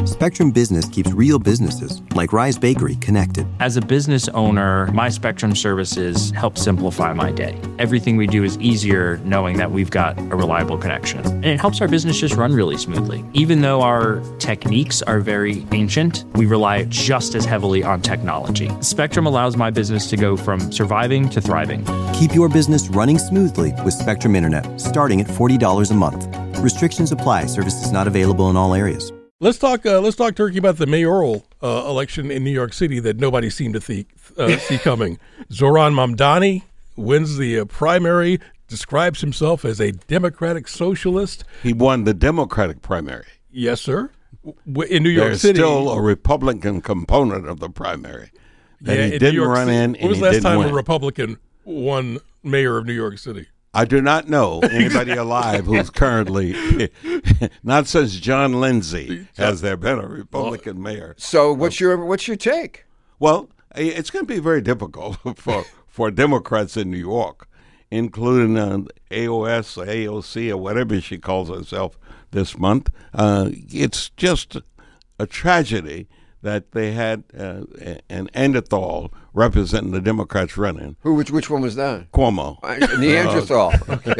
Spectrum Business keeps real businesses, like Rise Bakery, connected. As a business owner, my Spectrum services help simplify my day. Everything we do is easier knowing that we've got a reliable connection. And it helps our business just run really smoothly. Even though our techniques are very ancient, we rely just as heavily on technology. Spectrum allows my business to go from surviving to thriving. Keep your business running smoothly with Spectrum Internet, starting at $40 a month. Restrictions apply. Services not available in all areas. Let's talk turkey about the mayoral election in New York City that nobody seemed to see coming. Zohran Mamdani wins the primary, describes himself as a democratic socialist. He won the Democratic primary. Yes, sir. In New York City. There's still a Republican component of the primary that he didn't run in and he didn't win. When was the last time a Republican won mayor of New York City? I do not know anybody alive who's currently, not since John Lindsay has there been a Republican mayor. So what's your take? Well, it's going to be very difficult for Democrats in New York, including AOS or AOC or whatever she calls herself this month. It's just a tragedy that they had an Neanderthal representing the Democrats running. Which one was that? Cuomo. Neanderthal.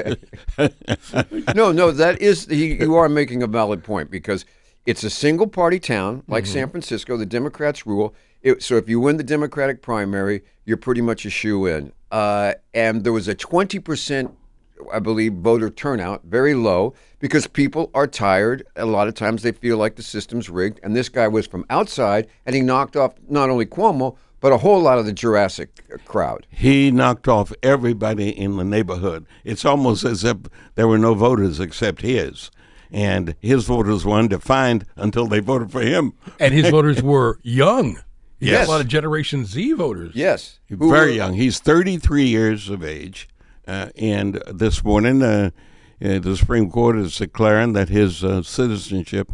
Okay. No, that is you are making a valid point because it's a single party town like San Francisco. The Democrats rule. So if you win the Democratic primary, you're pretty much a shoo-in. And there was a 20%, I believe, voter turnout, very low, because people are tired. A lot of times they feel like the system's rigged. And this guy was from outside, and he knocked off not only Cuomo, but a whole lot of the Jurassic crowd. He knocked off everybody in the neighborhood. It's almost as if there were no voters except his. And his voters were undefined until they voted for him. And his voters were young. He Yes. had a lot of Generation Z voters. Yes. Very young. He's 33 years of age. And this morning, the Supreme Court is declaring that his citizenship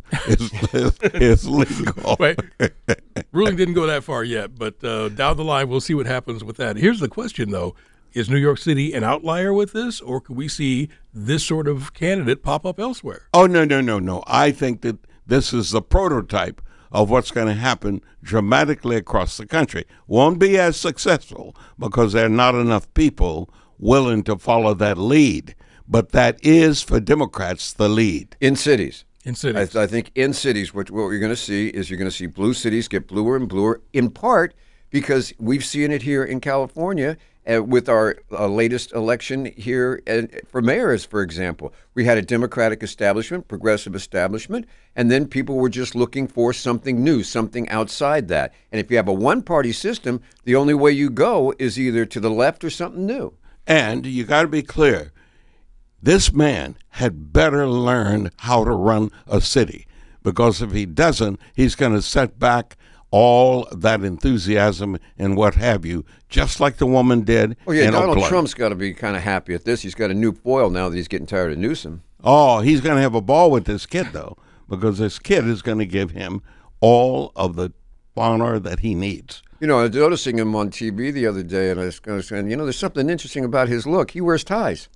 is legal. Right. Ruling didn't go that far yet, but down the line, we'll see what happens with that. Here's the question, though. Is New York City an outlier with this, or could we see this sort of candidate pop up elsewhere? Oh, no. I think that this is the prototype of what's going to happen dramatically across the country. Won't be as successful because there are not enough people willing to follow that lead. But that is, for Democrats, the lead. In cities. In cities. I think in cities, what you're going to see is you're going to see blue cities get bluer and bluer, in part because we've seen it here in California with our latest election here for mayors, for example. We had a Democratic establishment, progressive establishment, and then people were just looking for something new, something outside that. And if you have a one-party system, the only way you go is either to the left or something new. And you got to be clear. This man had better learn how to run a city, because if he doesn't, he's going to set back all that enthusiasm and what have you, just like the woman did. Oh, yeah, in Donald Oakland. Trump's got to be kind of happy at this. He's got a new foil now that he's getting tired of Newsom. Oh, he's going to have a ball with this kid, though, because this kid is going to give him all of the honor that he needs. You know, I was noticing him on TV the other day, and I was saying, there's something interesting about his look. He wears ties.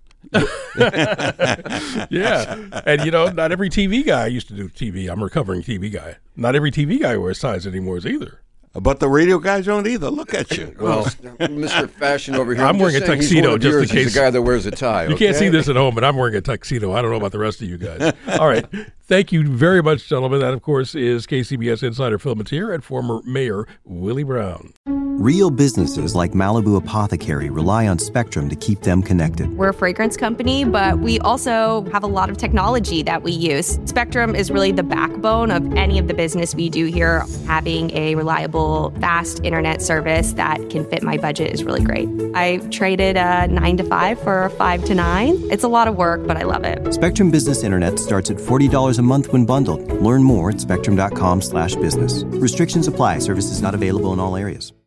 Yeah. And, not every TV guy used to do TV. I'm a recovering TV guy. Not every TV guy wears ties anymore either. But the radio guys don't either. Look at you. Well, Mr. Fashion over here. I'm wearing a tuxedo just in case. He's the guy that wears a tie. You can't see this at home, but I'm wearing a tuxedo. I don't know about the rest of you guys. All right. Thank you very much, gentlemen. That, of course, is KCBS Insider Phil Matier and former Mayor Willie Brown. Real businesses like Malibu Apothecary rely on Spectrum to keep them connected. We're a fragrance company, but we also have a lot of technology that we use. Spectrum is really the backbone of any of the business we do here. Having a reliable, fast internet service that can fit my budget is really great. I traded a 9 to 5 for a 5 to 9. It's a lot of work, but I love it. Spectrum Business Internet starts at $40 a month when bundled. Learn more at spectrum.com/business. Restrictions apply. Services not available in all areas.